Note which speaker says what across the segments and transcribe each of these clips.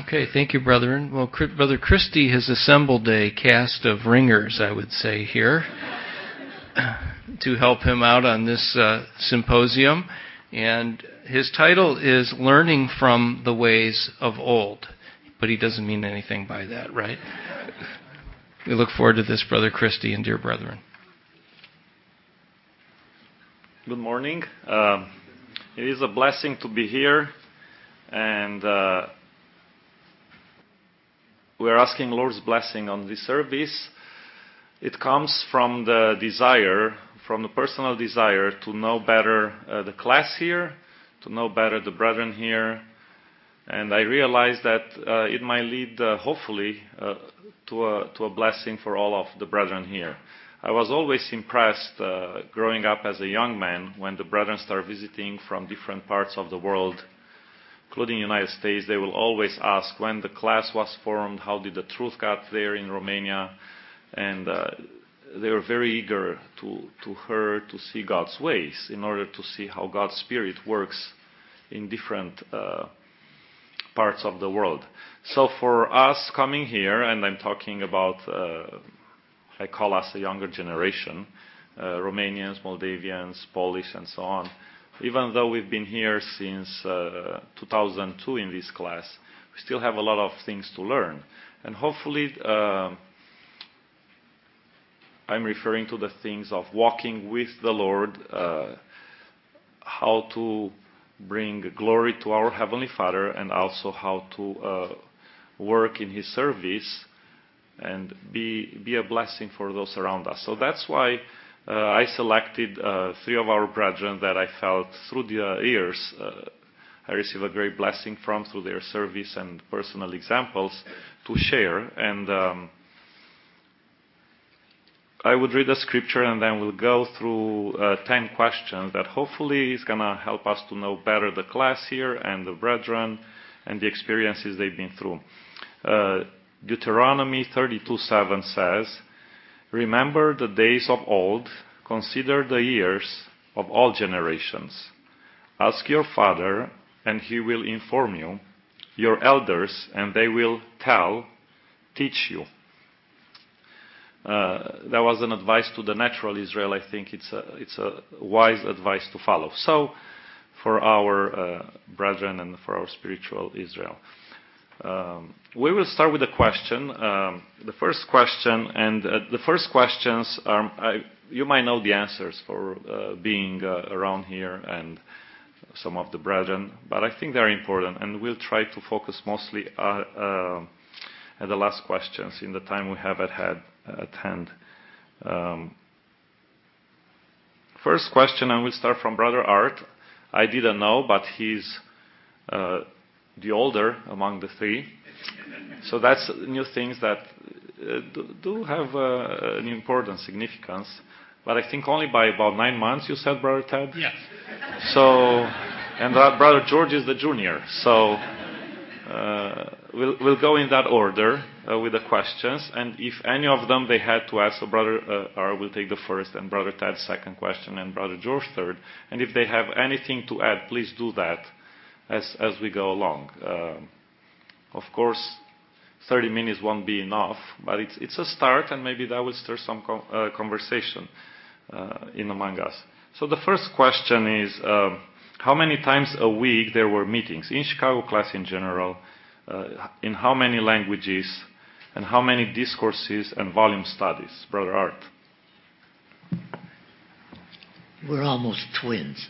Speaker 1: Okay, thank you, brethren. Well, Brother Christie has assembled a cast of ringers, I would say, here to help him out on this symposium. And his title is Learning from the Ways of Old. But he doesn't mean anything by that, right? We look forward to this, Brother Christie and dear brethren.
Speaker 2: Good morning. It is a blessing to be here, and we're asking Lord's blessing on this service. It comes from the desire, from the personal desire to know better the class here, to know better the brethren here, and I realize that it might lead, hopefully, to a blessing for all of the brethren here. I was always impressed growing up as a young man when the brethren start visiting from different parts of the world, including the United States. They will always ask when the class was formed, how did the truth got there in Romania, and they were very eager to see God's ways in order to see how God's Spirit works in different parts of the world. So for us coming here, and I'm talking about, I call us a younger generation, Romanians, Moldavians, Polish, and so on. Even though we've been here since 2002 in this class, we still have a lot of things to learn. And hopefully, I'm referring to the things of walking with the Lord, how to bring glory to our Heavenly Father, and also how to work in His service and be a blessing for those around us. So that's why I selected three of our brethren that I felt through the years I received a great blessing from through their service and personal examples to share. And I would read the scripture and then we'll go through 10 questions that hopefully is going to help us to know better the class here and the brethren and the experiences they've been through. Deuteronomy 32:7 says, "Remember the days of old, consider the years of all generations. Ask your father, and he will inform you, your elders, and they will teach you." That was an advice to the natural Israel. I think it's a wise advice to follow. So, for our brethren and for our spiritual Israel. We will start with a question. The first question, and the first questions are, you might know the answers for being around here and some of the brethren, but I think they're important, and we'll try to focus mostly at the last questions in the time we have at hand. First question, and we'll start from Brother Art. I didn't know, but he's the older among the three. So that's new things that do have an important significance. But I think only by about 9 months, you said, Brother Ted?
Speaker 3: Yes.
Speaker 2: So, and Brother George is the junior. So we'll go in that order with the questions. And if any of them they had to ask, so Brother R will take the first, and Brother Ted second question, and Brother George third. And if they have anything to add, please do that as we go along. Of course, 30 minutes won't be enough, but it's a start, and maybe that will stir some conversation in among us. So the first question is, how many times a week there were meetings in Chicago class in general, in how many languages, and how many discourses and volume studies? Brother Art.
Speaker 4: We're almost twins.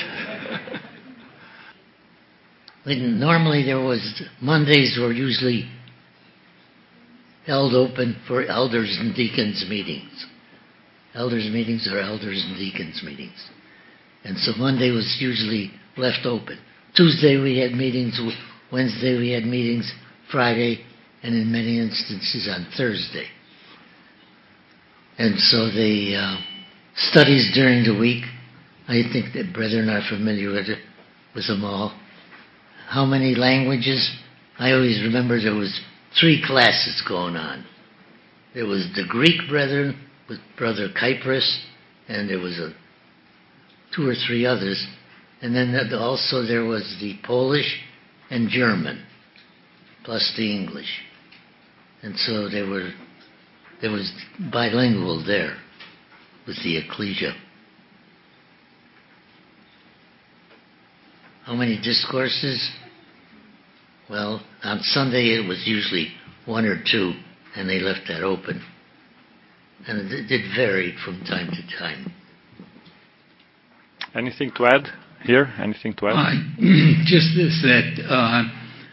Speaker 4: Normally there was, Mondays were usually held open for elders and deacons meetings. Elders meetings are elders and deacons meetings. And so Monday was usually left open. Tuesday we had meetings, Wednesday we had meetings, Friday, and in many instances on Thursday. And so the studies during the week, I think that brethren are familiar with them all. How many languages? I always remember there was 3 classes going on. There was the Greek brethren with Brother Kypris, and there was 2 or 3 others. And then also there was the Polish and German. plus the English. And so there was bilingual there with the ecclesia. How many discourses? Well, on Sunday it was usually 1 or 2, and they left that open. And it varied from time to time.
Speaker 2: Anything to add here? Anything to add?
Speaker 3: Just this, that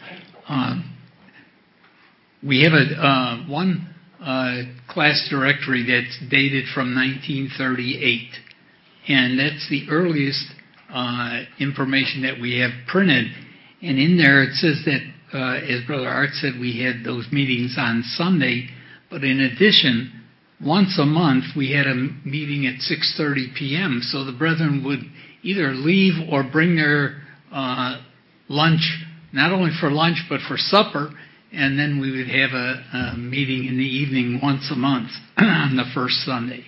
Speaker 3: we have one class directory that's dated from 1938, and that's the earliest information that we have printed. And in there it says that, as Brother Art said, we had those meetings on Sunday, but in addition, once a month we had a meeting at 6:30 p.m. So the brethren would either leave or bring their lunch, not only for lunch but for supper, and then we would have a meeting in the evening once a month on the first Sunday.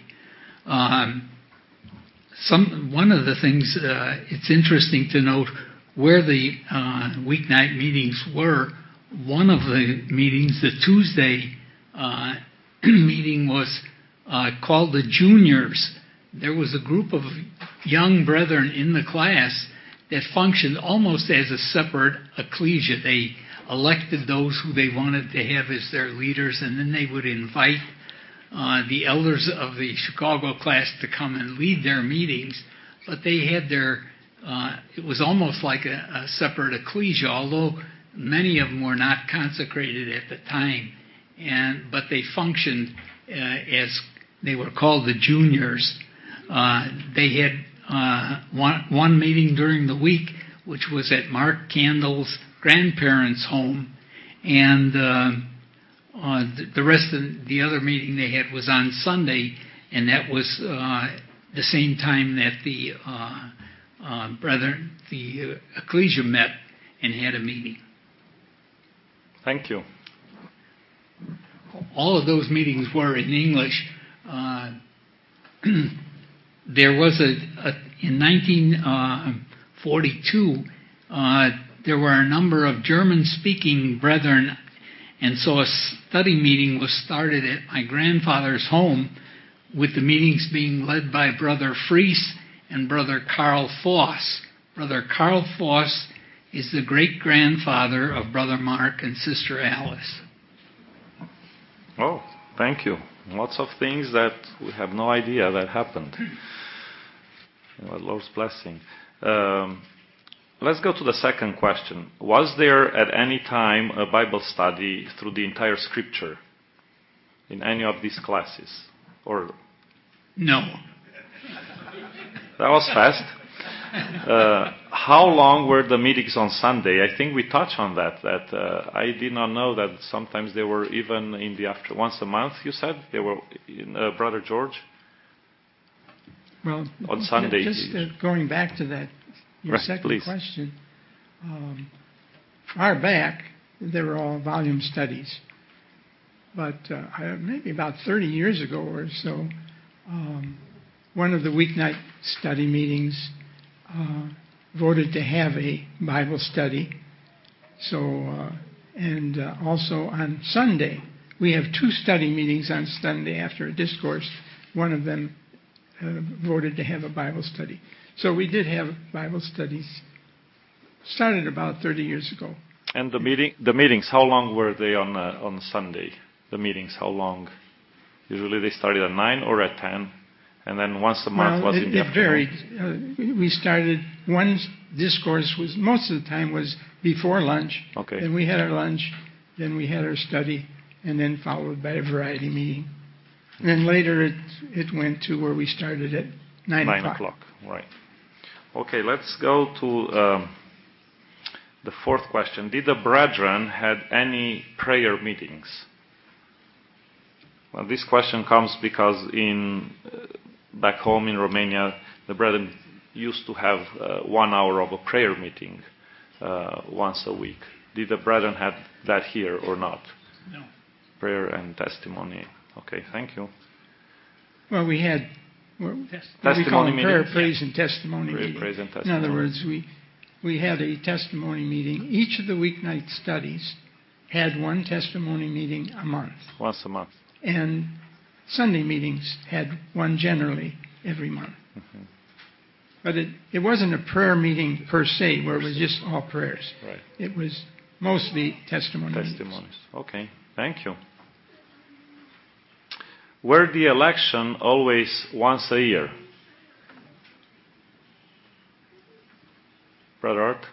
Speaker 3: One of the things, it's interesting to note where the weeknight meetings were. One of the meetings, the Tuesday meeting, was called the Juniors. There was a group of young brethren in the class that functioned almost as a separate ecclesia. They elected those who they wanted to have as their leaders, and then they would invite the elders of the Chicago class to come and lead their meetings. But they had their, it was almost like a separate ecclesia, although many of them were not consecrated at the time. But they functioned as, they were called the Juniors. They had one meeting during the week, which was at Mark Candle's grandparents' home, and the rest of the other meeting they had was on Sunday, and that was the same time that the brethren, the ecclesia, met and had a meeting.
Speaker 2: Thank you.
Speaker 3: All of those meetings were in English. There was in 1942, there were a number of German-speaking brethren, and so a study meeting was started at my grandfather's home, with the meetings being led by Brother Fries and Brother Karl Voss. Brother Karl Voss is the great-grandfather of Brother Mark and Sister Alice.
Speaker 2: Oh, thank you. Lots of things that we have no idea that happened. Lord's blessing. Let's go to the second question. Was there at any time a Bible study through the entire Scripture in any of these classes? Or
Speaker 3: no.
Speaker 2: That was fast. How long were the meetings on Sunday? I think we touched on that. I did not know that sometimes they were even in the after once a month. You said they were in, Brother George.
Speaker 5: Well,
Speaker 2: on Sunday.
Speaker 5: Just going back to that, your second question. Far back, they were all volume studies, but maybe about 30 years ago or so, one of the weeknight study meetings voted to have a Bible study. So, and also on Sunday, we have 2 study meetings on Sunday after a discourse. One of them voted to have a Bible study. So we did have Bible studies. Started about 30 years ago.
Speaker 2: And the meetings, how long were they on Sunday? The meetings, how long? Usually they started at 9 or at 10. And then once a month was in the afternoon.
Speaker 5: It varied. We started, one discourse was, most of the time was before lunch.
Speaker 2: Okay.
Speaker 5: Then we had our lunch, then we had our study, and then followed by a variety meeting. And then later it went to where we started at 9 o'clock.
Speaker 2: 9 o'clock, right. Okay, let's go to the fourth question. Did the brethren had any prayer meetings? Well, this question comes because back home in Romania, the brethren used to have 1 hour of a prayer meeting once a week. Did the brethren have that here or not?
Speaker 3: No.
Speaker 2: Prayer and testimony. Okay, thank you.
Speaker 5: Well, we had what we call prayer, praise, and testimony meeting.
Speaker 2: Praise and testimony.
Speaker 5: In other words, we had a testimony meeting. Each of the weeknight studies had one testimony meeting a month.
Speaker 2: Once a month.
Speaker 5: And Sunday meetings had one generally every month.
Speaker 2: Mm-hmm.
Speaker 5: But it wasn't a prayer meeting per se where it was just all prayers.
Speaker 2: Right.
Speaker 5: It was mostly testimonies.
Speaker 2: Okay, thank you. Were the election always once a year? Brother Art?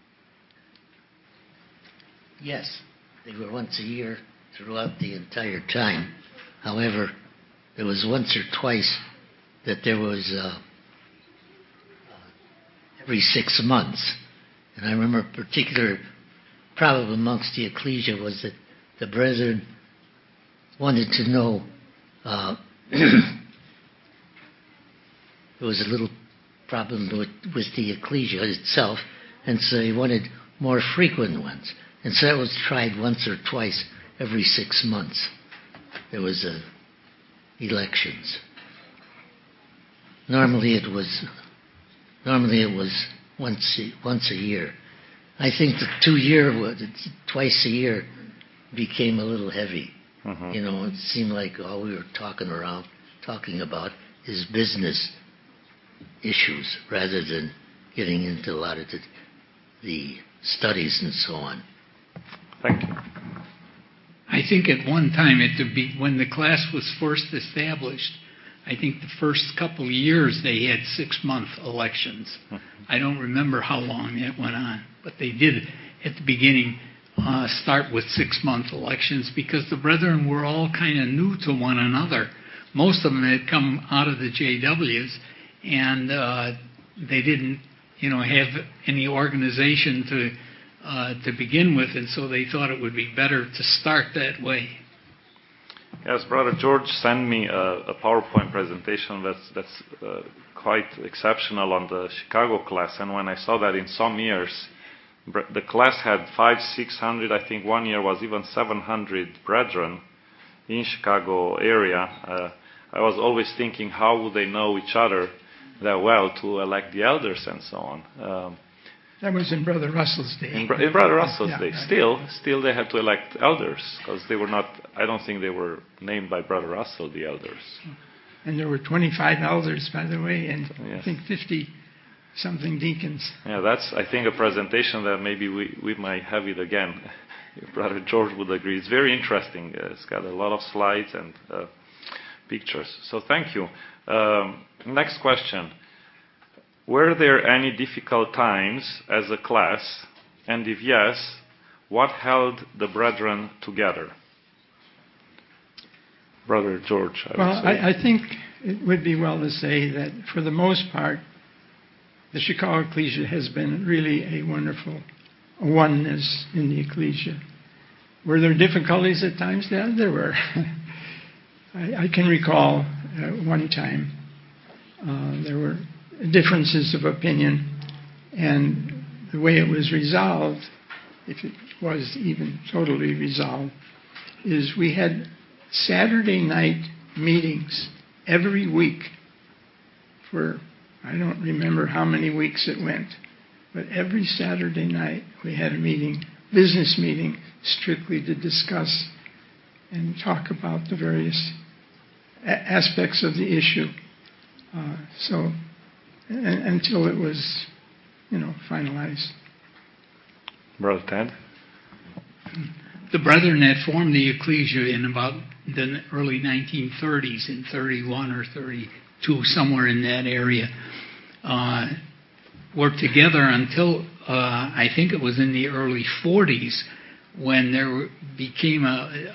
Speaker 4: Yes, they were once a year throughout the entire time. However, there was once or twice that there was every 6 months. And I remember a particular problem amongst the ecclesia was that the brethren wanted to know, there was a little problem with the ecclesia itself, and so they wanted more frequent ones. And so that was tried once or twice every 6 months. There was elections. Normally it was once a year. I think the twice a year became a little heavy.
Speaker 2: Mm-hmm.
Speaker 4: You know, it seemed like all we were talking about is business issues rather than getting into a lot of the studies and so on.
Speaker 2: Thank you.
Speaker 3: I think at one time, when the class was first established, I think the first couple of years they had 6-month elections. I don't remember how long that went on, but they did at the beginning start with 6-month elections because the brethren were all kind of new to one another. Most of them had come out of the JWs, and they didn't, have any organization to begin with, and so they thought it would be better to start that way.
Speaker 2: Yes, Brother George sent me a PowerPoint presentation that's quite exceptional on the Chicago class, and when I saw that in some years, the class had 500-600, I think one year was even 700 brethren in Chicago area. I was always thinking, how would they know each other that well to elect the elders and so on?
Speaker 5: That was in Brother Russell's day.
Speaker 2: In Brother Russell's day.
Speaker 5: Right.
Speaker 2: Still they had to elect elders because they were not, I don't think they were named by Brother Russell, the elders.
Speaker 5: And there were 25 elders, by the way, and
Speaker 2: Yes.
Speaker 5: I think 50-something deacons.
Speaker 2: Yeah, that's, I think, a presentation that maybe we might have it again. If Brother George would agree. It's very interesting. It's got a lot of slides and pictures. So thank you. Next question. Were there any difficult times as a class? And if yes, what held the brethren together? Brother George, I would say.
Speaker 5: I think it would be well to say that for the most part, the Chicago Ecclesia has been really a wonderful oneness in the Ecclesia. Were there difficulties at times? Yeah, there were. I can recall one time there were differences of opinion, and the way it was resolved, if it was even totally resolved, is we had Saturday night meetings every week for, I don't remember how many weeks it went, but every Saturday night we had a meeting, business meeting, strictly to discuss and talk about the various aspects of the issue. Until it was, finalized.
Speaker 2: Brother Ted?
Speaker 3: The brethren that formed the ecclesia in about the early 1930s, in 31 or 32, somewhere in that area, worked together until I think it was in the early 40s when there became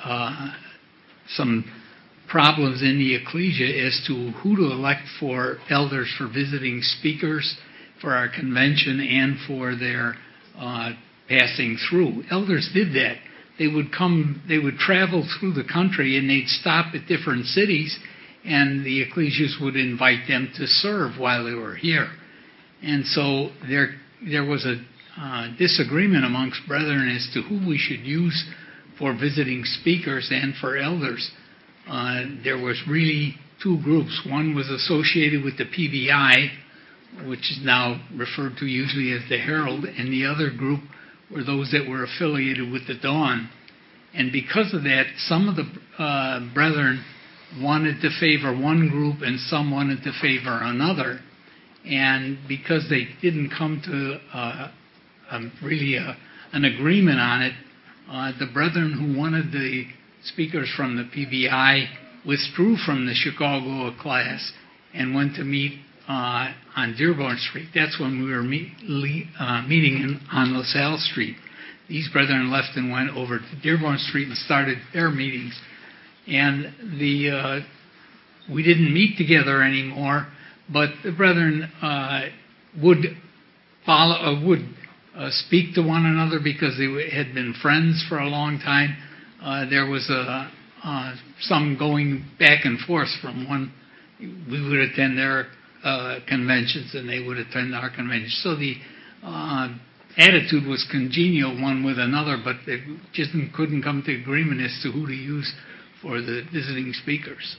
Speaker 3: some problems in the ecclesia as to who to elect for elders for visiting speakers for our convention and for their passing through. Elders did that. They would travel through the country and they'd stop at different cities, and the ecclesias would invite them to serve while they were here. And so there was a disagreement amongst brethren as to who we should use for visiting speakers and for elders. There was really two groups. One was associated with the PBI, which is now referred to usually as the Herald, and the other group were those that were affiliated with the Dawn. And because of that, some of the brethren wanted to favor one group and some wanted to favor another. And because they didn't come to an agreement on it, the brethren who wanted the speakers from the PBI withdrew from the Chicago class and went to meet on Dearborn Street. That's when we were meeting on LaSalle Street. These brethren left and went over to Dearborn Street and started their meetings. And we didn't meet together anymore, but the brethren would speak to one another because they had been friends for a long time. There was some going back and forth from one. We would attend their conventions and they would attend our conventions. So the attitude was congenial one with another, but they just couldn't come to agreement as to who to use for the visiting speakers.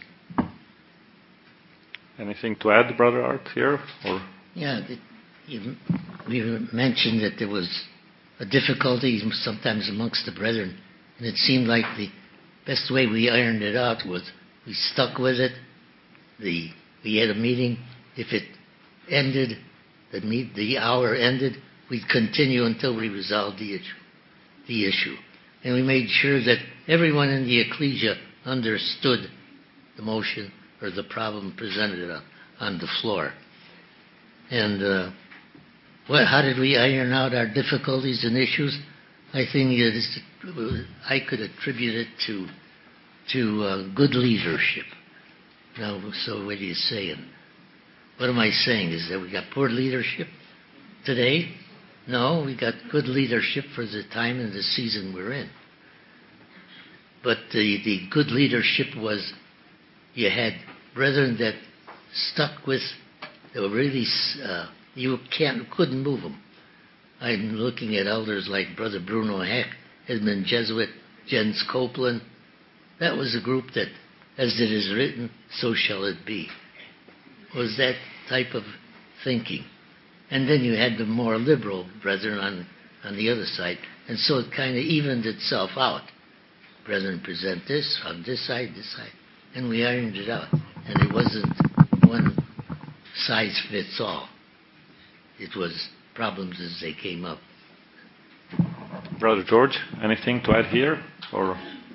Speaker 2: Anything to add, Brother Art, here? Or?
Speaker 4: Yeah, we mentioned that there was a difficulty sometimes amongst the brethren, and it seemed like the best way we ironed it out was we stuck with it. We had a meeting. If it ended, the hour ended, we'd continue until we resolved the issue. And we made sure that everyone in the ecclesia understood the motion or the problem presented on the floor. And how did we iron out our difficulties and issues? I think I could attribute it to good leadership. Now, so what are you saying? What am I saying? Is that we got poor leadership today? No, we got good leadership for the time and the season we're in. But the good leadership was you had brethren that stuck with, they were really, you couldn't move them. I'm looking at elders like Brother Bruno Heck, Edmund Jesuit, Jens Copeland. That was a group that, as it is written, so shall it be. Was that type of thinking. And then you had the more liberal brethren on the other side. And so it kind of evened itself out. Brethren present this on this side. And we ironed it out. And it wasn't one size fits all. It was problems as they came up.
Speaker 2: Brother George, anything to add here? Or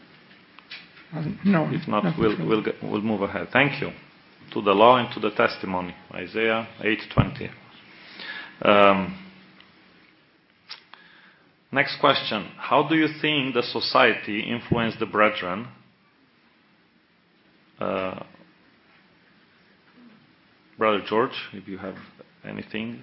Speaker 5: no.
Speaker 2: If not, we'll move ahead. Thank you. To the law and to the testimony. Isaiah 8:20. Next question. How do you think the society influenced the brethren Brother George, if you have anything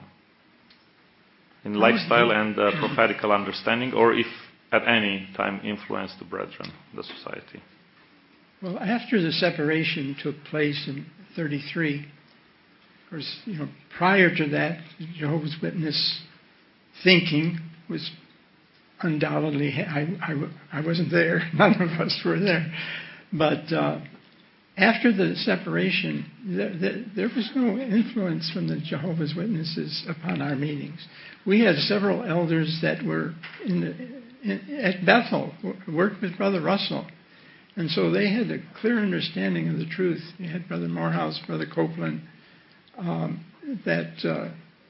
Speaker 2: in lifestyle and prophetical understanding, or if at any time influenced the brethren, the society?
Speaker 5: Well, after the separation took place in 1933, of course, prior to that, Jehovah's Witness thinking was undoubtedly, I wasn't there, none of us were there, but after the separation, there was no influence from the Jehovah's Witnesses upon our meetings. We had several elders that were at Bethel, worked with Brother Russell, and so they had a clear understanding of the truth. You had Brother Morehouse, Brother Copeland, that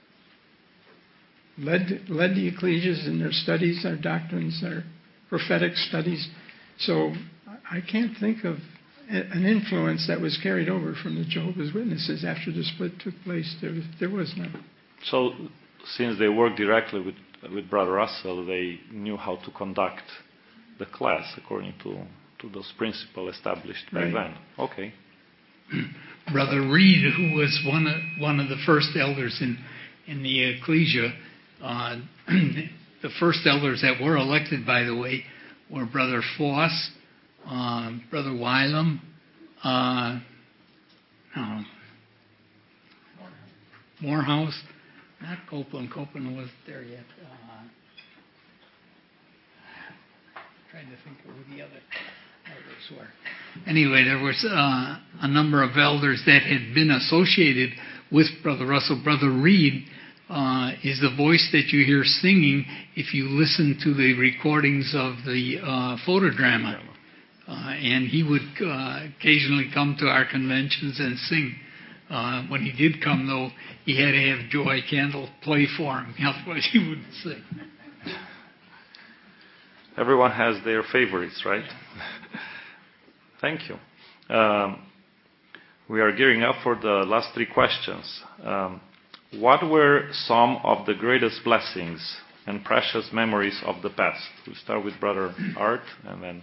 Speaker 5: led the ecclesias in their studies, their doctrines, their prophetic studies. So I can't think of an influence that was carried over from the Jehovah's Witnesses after the split took place. There was none.
Speaker 2: So since they worked directly with Brother Russell, they knew how to conduct the class according to those principles established back then. Okay.
Speaker 3: Brother Reed, who was one of the first elders in the ecclesia, the first elders that were elected, by the way, were Brother Foss, Brother Wylam, Morehouse, not Copeland. Copeland wasn't there yet. Trying to think of who the other elders were. Anyway, there was a number of elders that had been associated with Brother Russell. Brother Reed is the voice that you hear singing if you listen to the recordings of the photodrama. And he would occasionally come to our conventions and sing. When he did come, though, he had to have Joy Candle play for him. Otherwise, he wouldn't sing.
Speaker 2: Everyone has their favorites, right? Thank you. We are gearing up for the last three questions. What were some of the greatest blessings and precious memories of the past? We start with Brother Art, and then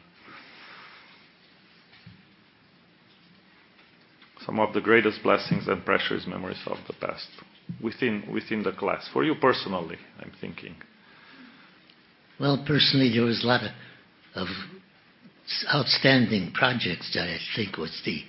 Speaker 2: some of the greatest blessings and precious memories of the past within the class. For you personally, I'm thinking.
Speaker 4: Well, personally, there was a lot of outstanding projects that I think was the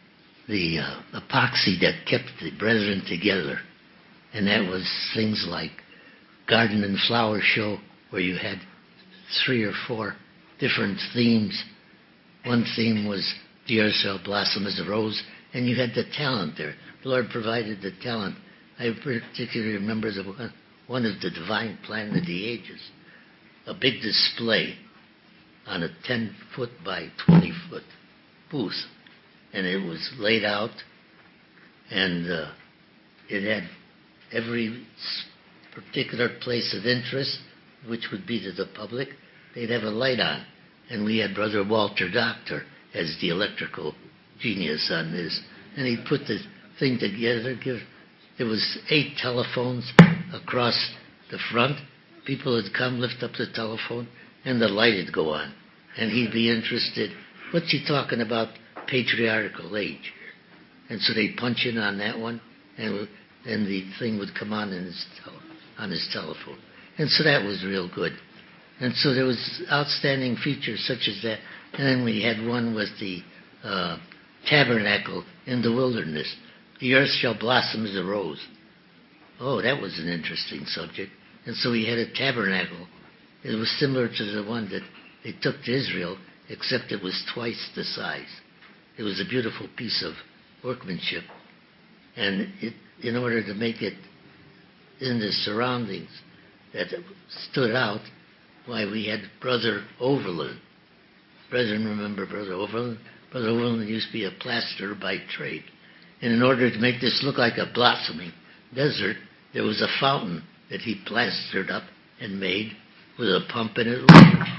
Speaker 4: epoxy that kept the brethren together. And that was things like garden and flower show, where you had 3 or 4 different themes. One theme was the earth shall blossom as a rose, and you had the talent there. The Lord provided the talent. I particularly remember one of the Divine Plan of the Ages, a big display on a 10-foot by 20-foot booth. And it was laid out, and it had every particular place of interest, which would be to the public. They'd have a light on. And we had Brother Walter Doctor as the electrical genius on this. And he put the thing together. There was 8 telephones across the front. People would come, lift up the telephone, and the light would go on. And he'd be interested. What's he talking about? Patriarchal age. And so they'd punch in on that one, and the thing would come on on his telephone. And so that was real good. And so there was outstanding features such as that. And then we had one with the tabernacle in the wilderness. The earth shall blossom as a rose. Oh, that was an interesting subject. And so we had a tabernacle. It was similar to the one that they took to Israel, except it was twice the size. It was a beautiful piece of workmanship. And in order to make it in the surroundings that stood out, why, we had Brother Overland. Brethren, remember Brother Overland? Brother Overland used to be a plasterer by trade. And in order to make this look like a blossoming desert, there was a fountain that he plastered up and made with a pump in it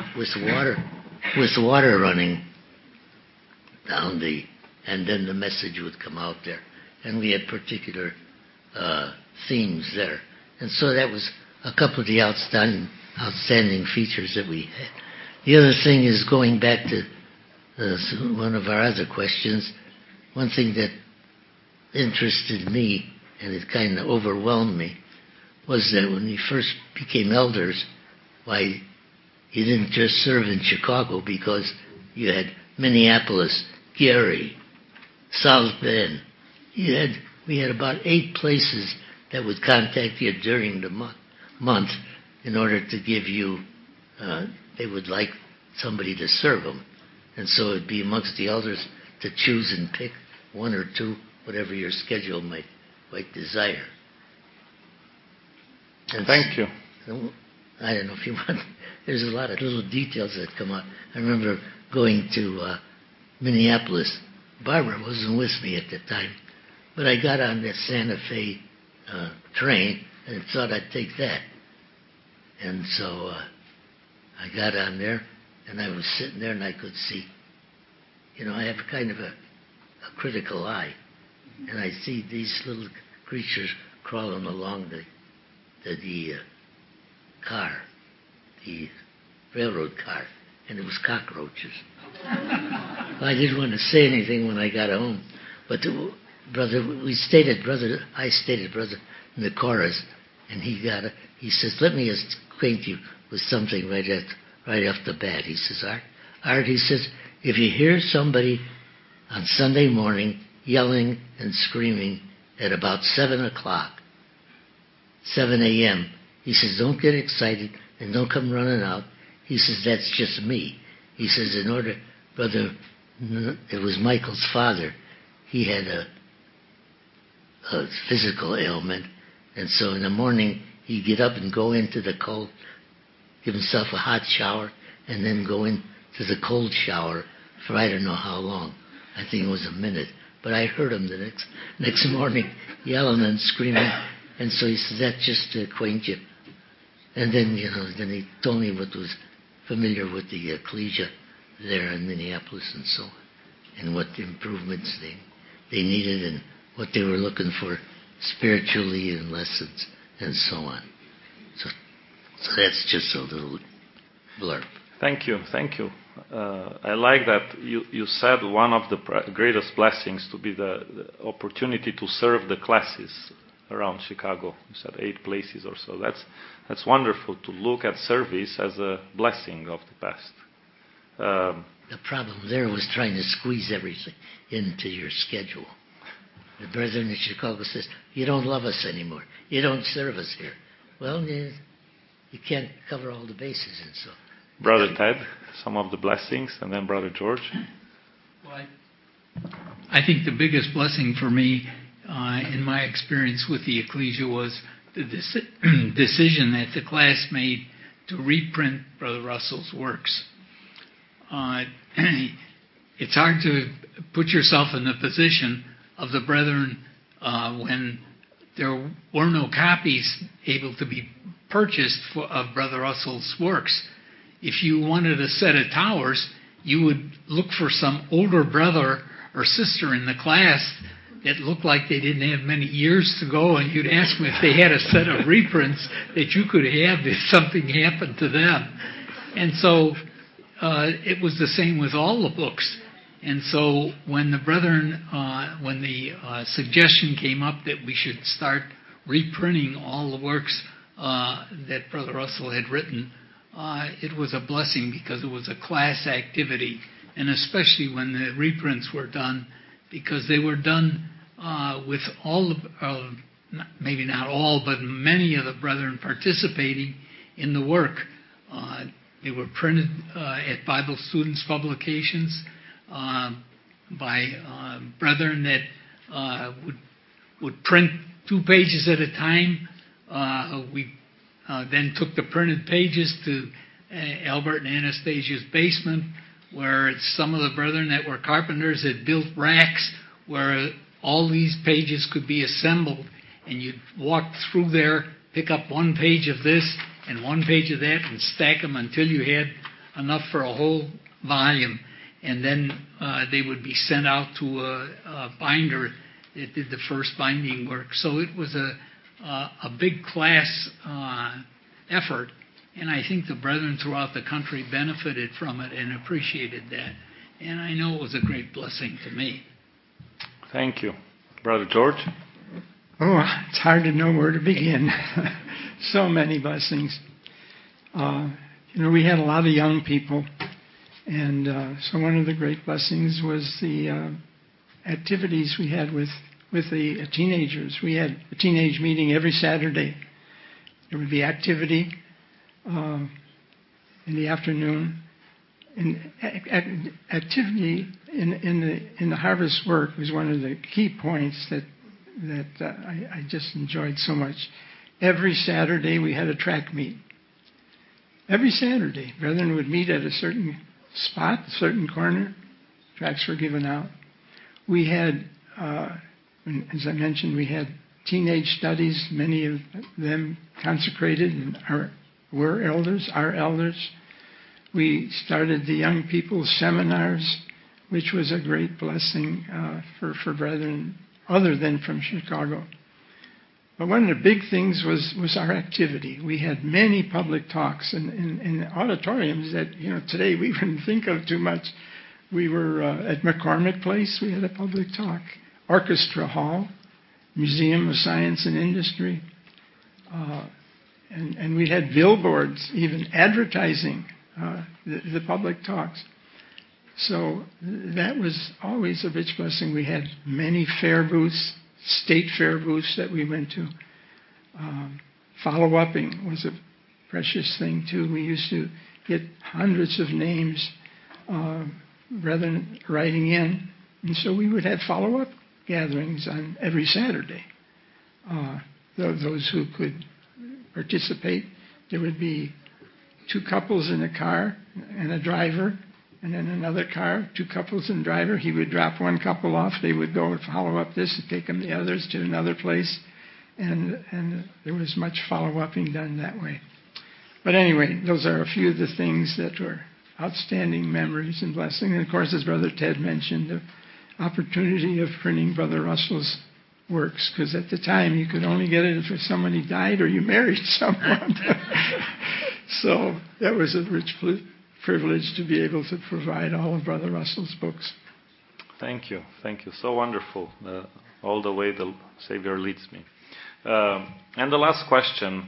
Speaker 4: with water running down and then the message would come out there. And we had particular themes there. And so that was a couple of the outstanding features that we had. The other thing is, going back to one of our other questions, one thing that interested me, and it kind of overwhelmed me, was that when we first became elders, why, you didn't just serve in Chicago, because you had Minneapolis, Gary, South Bend. We had about 8 places that would contact you during the month in order to give you, they would like somebody to serve them. And so it'd be amongst the elders to choose and pick 1 or 2, whatever your schedule might desire. And
Speaker 2: thank you.
Speaker 4: I don't know if you want, there's a lot of little details that come out. I remember going to Minneapolis. Barbara wasn't with me at the time, but I got on that Santa Fe train and thought I'd take that. And so I got on there, and I was sitting there, and I could see, I have kind of a critical eye, and I see these little creatures crawling along the car, the railroad car, and it was cockroaches. I didn't want to say anything when I got home, but I stated brother in the chorus, and he says, let me acquaint you with something right off the bat. He says, Art, he says, if you hear somebody on Sunday morning yelling and screaming at about 7 o'clock, 7 a.m., he says, don't get excited and don't come running out. He says, that's just me. He says, it was Michael's father. He had a physical ailment, And so in the morning, he'd get up and go into the cold, give himself a hot shower, and then go into the cold shower for I don't know how long. I think it was a minute. But I heard him the next morning yelling and screaming. And so he said, that's just to acquaint you. And then, then he told me what was familiar with the ecclesia there in Minneapolis and so on, and what improvements they needed and what they were looking for spiritually in lessons and so on. So that's just a little blurb.
Speaker 2: Thank you. I like that you said one of the greatest blessings to be the opportunity to serve the classes around Chicago. You said 8 places or so. That's wonderful to look at service as a blessing of the past.
Speaker 4: The problem there was trying to squeeze everything into your schedule. The brethren in Chicago says, you don't love us anymore. You don't serve us here. Well, you can't cover all the bases and so.
Speaker 2: Brother Ted, some of the blessings, and then Brother George.
Speaker 3: Well, I think the biggest blessing for me in my experience with the ecclesia was the decision that the class made to reprint Brother Russell's works. It's hard to put yourself in the position of the brethren when there were no copies able to be purchased of Brother Russell's works. If you wanted a set of towers, you would look for some older brother or sister in the class that looked like they didn't have many years to go, and you'd ask them if they had a set of reprints that you could have if something happened to them. And so it was the same with all the books. And so when the brethren, when the suggestion came up that we should start reprinting all the works that Brother Russell had written, it was a blessing because it was a class activity, and especially when the reprints were done, because they were done with all, maybe not all, but many of the brethren participating in the work. They were printed at Bible Students Publications by brethren that would print 2 pages at a time. We then took the printed pages to Albert and Anastasia's basement, where some of the brethren that were carpenters had built racks where all these pages could be assembled, and you'd walk through there, pick up 1 page of this and 1 page of that, and stack them until you had enough for a whole volume. And then they would be sent out to a binder that did the first binding work. So it was a big class effort, and I think the brethren throughout the country benefited from it and appreciated that. And I know it was a great blessing to me.
Speaker 2: Thank you. Brother George?
Speaker 5: Oh, it's hard to know where to begin. So many blessings. We had a lot of young people, and so one of the great blessings was the activities we had with the teenagers. We had a teenage meeting every Saturday. There would be activity in the afternoon. And activity in the harvest work was one of the key points that I just enjoyed so much. Every Saturday we had a track meet. Every Saturday, brethren would meet at a certain spot, a certain corner. Tracts were given out. We had, as I mentioned, we had teenage studies. Many of them consecrated and were elders, are elders. We started the young people's seminars, which was a great blessing for brethren other than from Chicago. But one of the big things was our activity. We had many public talks in auditoriums that today we wouldn't think of too much. We were at McCormick Place. We had a public talk. Orchestra Hall, Museum of Science and Industry, and we had billboards, even advertising the public talks. So that was always a rich blessing. We had many fair booths, state fair booths that we went to. Follow-upping was a precious thing too. We used to get hundreds of names, brethren writing in, and so we would have follow-up gatherings on every Saturday. those who could participate. There would be 2 couples in a car and a driver, and then another car, 2 couples and driver. He would drop one couple off. They would go and follow up this and take them the others to another place. And there was much follow-upping done that way. But anyway, those are a few of the things that were outstanding memories and blessing. And of course, as Brother Ted mentioned, the opportunity of printing Brother Russell's works, because at the time you could only get it if somebody died or you married someone. So that was a rich privilege to be able to provide all of Brother Russell's books.
Speaker 2: Thank you. Thank you. So wonderful. All the way the Savior leads me. And the last question.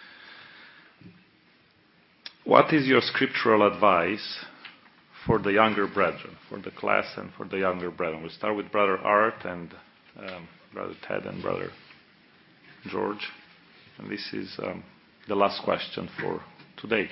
Speaker 2: What is your scriptural advice for the younger brethren, for the class and for the younger brethren? We'll start with Brother Art and Brother Ted and Brother George. And this is the last question for today.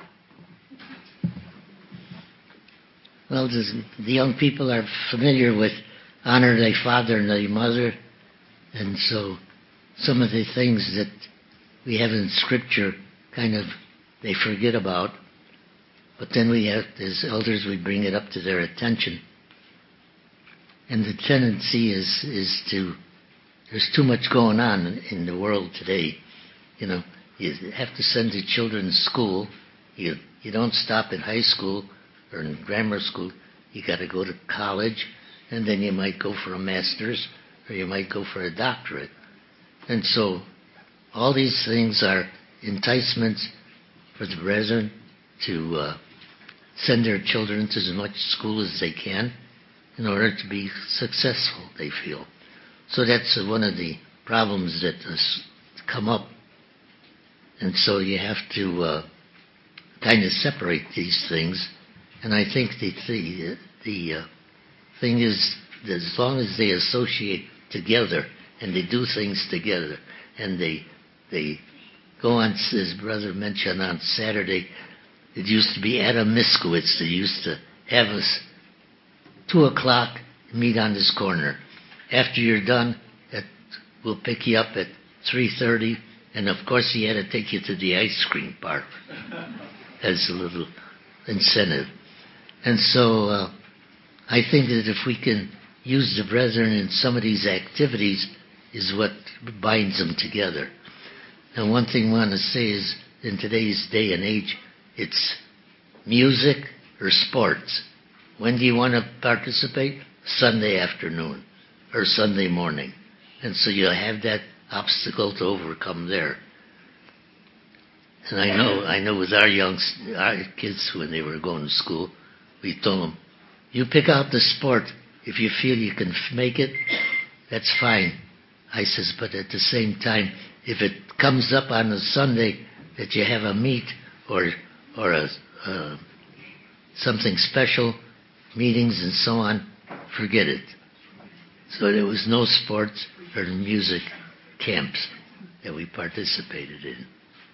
Speaker 4: Well, the young people are familiar with honor thy father and thy mother. And so some of the things that we have in Scripture they forget about. But then we have, as elders, we bring it up to their attention. And the tendency is there's too much going on in the world today. You have to send your children to school. You don't stop in high school or in grammar school. You got to go to college, and then you might go for a master's, or you might go for a doctorate. And so all these things are enticements for the brethren to send their children to as much school as they can in order to be successful, they feel. So that's one of the problems that has come up. And so you have to separate these things. And I think the thing is that as long as they associate together and they do things together and they go on, as Brother mentioned, on Saturday, it used to be Adam Miskowitz that used to have us 2 o'clock, meet on this corner. After you're done, we'll pick you up at 3:30, and of course he had to take you to the ice cream park as a little incentive. And so I think that if we can use the brethren in some of these activities is what binds them together. And one thing I want to say is, in today's day and age, it's music or sports. When do you want to participate? Sunday afternoon or Sunday morning. And so you'll have that obstacle to overcome there. And I know with our kids when they were going to school, we told them, you pick out the sport. If you feel you can make it, that's fine. I says, but at the same time, if it comes up on a Sunday that you have a meet or something special, meetings and so on, forget it. So there was no sports or music camps that we participated in.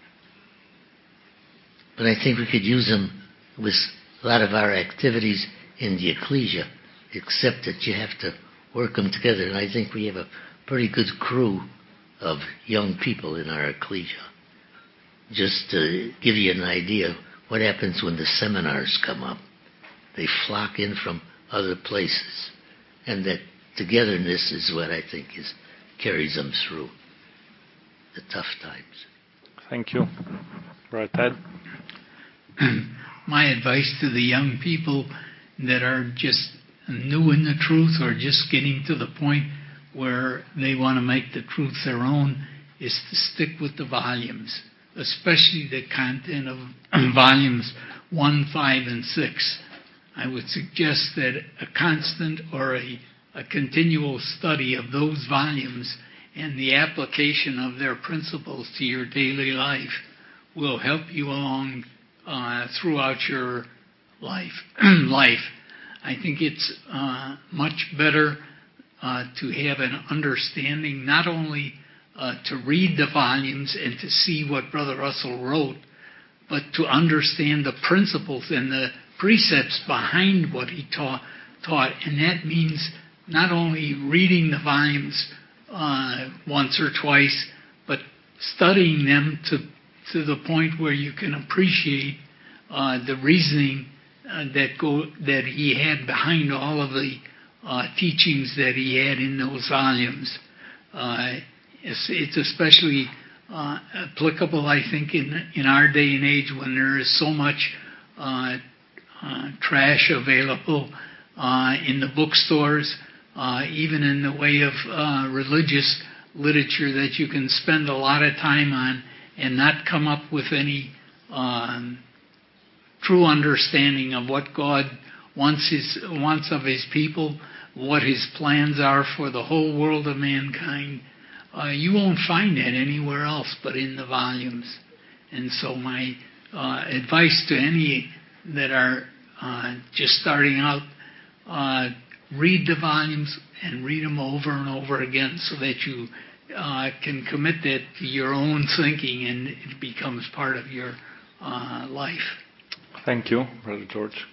Speaker 4: But I think we could use them with a lot of our activities in the ecclesia, except that you have to work them together. And I think we have a pretty good crew of young people in our ecclesia. Just to give you an idea, what happens when the seminars come up? They flock in from other places. And that togetherness is what I think carries them through the tough times.
Speaker 2: Thank you. Brother Ted?
Speaker 3: My advice to the young people that are just new in the truth or just getting to the point where they want to make the truth their own is to stick with the volumes, especially the content of volumes 1, 5, and 6. I would suggest that a constant or a continual study of those volumes and the application of their principles to your daily life will help you along throughout your life. I think it's much better to have an understanding, not only to read the volumes and to see what Brother Russell wrote, but to understand the principles and the precepts behind what he taught. And that means not only reading the volumes once or twice, studying them to the point where you can appreciate the reasoning that he had behind all of the teachings that he had in those volumes. It's especially applicable, I think, in our day and age when there is so much trash available in the bookstores, even in the way of religious literature that you can spend a lot of time on and not come up with any true understanding of what God wants of His people, what His plans are for the whole world of mankind. You won't find that anywhere else but in the volumes. And so my advice to any that are just starting out, read the volumes and read them over and over again so that you can commit that to your own thinking and it becomes part of your life.
Speaker 2: Thank you, Brother George.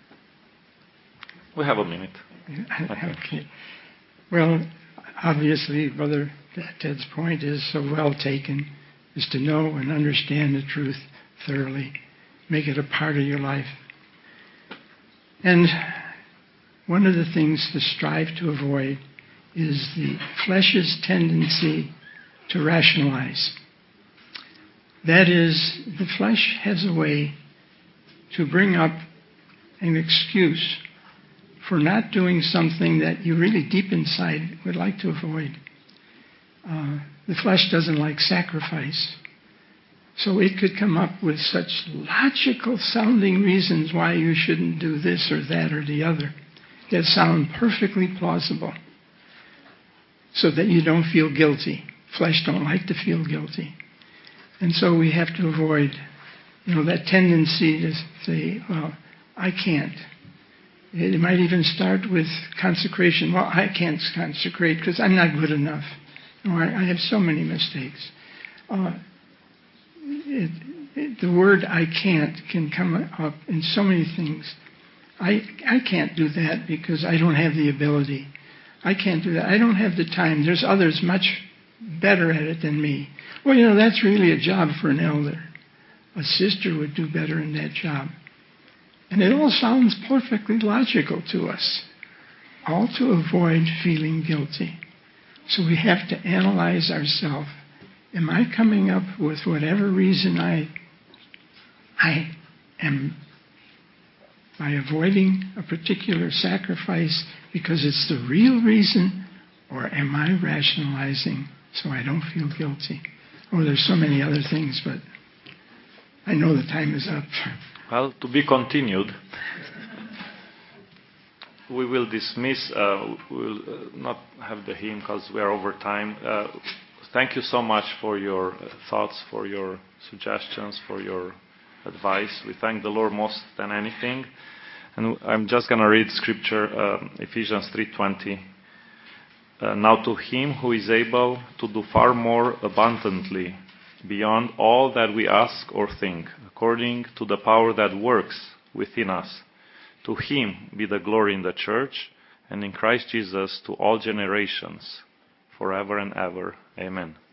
Speaker 2: We have a minute.
Speaker 5: Okay. Well, obviously, Brother Ted's point is so well taken, is to know and understand the truth thoroughly. Make it a part of your life. And one of the things to strive to avoid is the flesh's tendency to rationalize. That is, the flesh has a way to bring up an excuse for not doing something that you really deep inside would like to avoid. The flesh doesn't like sacrifice. So it could come up with such logical sounding reasons why you shouldn't do this or that or the other that sound perfectly plausible so that you don't feel guilty. Flesh don't like to feel guilty. And so we have to avoid, that tendency to say, well, I can't. It might even start with consecration. Well, I can't consecrate because I'm not good enough. Or I have so many mistakes. The word I can't can come up in so many things. I can't do that because I don't have the ability. I can't do that. I don't have the time. There's others much better at it than me. Well, that's really a job for an elder. A sister would do better in that job. And it all sounds perfectly logical to us, all to avoid feeling guilty. So we have to analyze ourselves. Am I coming up with whatever reason I am by avoiding a particular sacrifice because it's the real reason, or am I rationalizing so I don't feel guilty? Oh, there's so many other things, but I know the time is up.
Speaker 2: Well, to be continued. We will dismiss, we will not have the hymn because we are over time. Thank you so much for your thoughts, for your suggestions, for your advice. We thank the Lord most than anything. And I'm just going to read scripture, Ephesians 3:20. Now to Him who is able to do far more abundantly, beyond all that we ask or think, according to the power that works within us. To Him be the glory in the church and in Christ Jesus to all generations, forever and ever. Amen.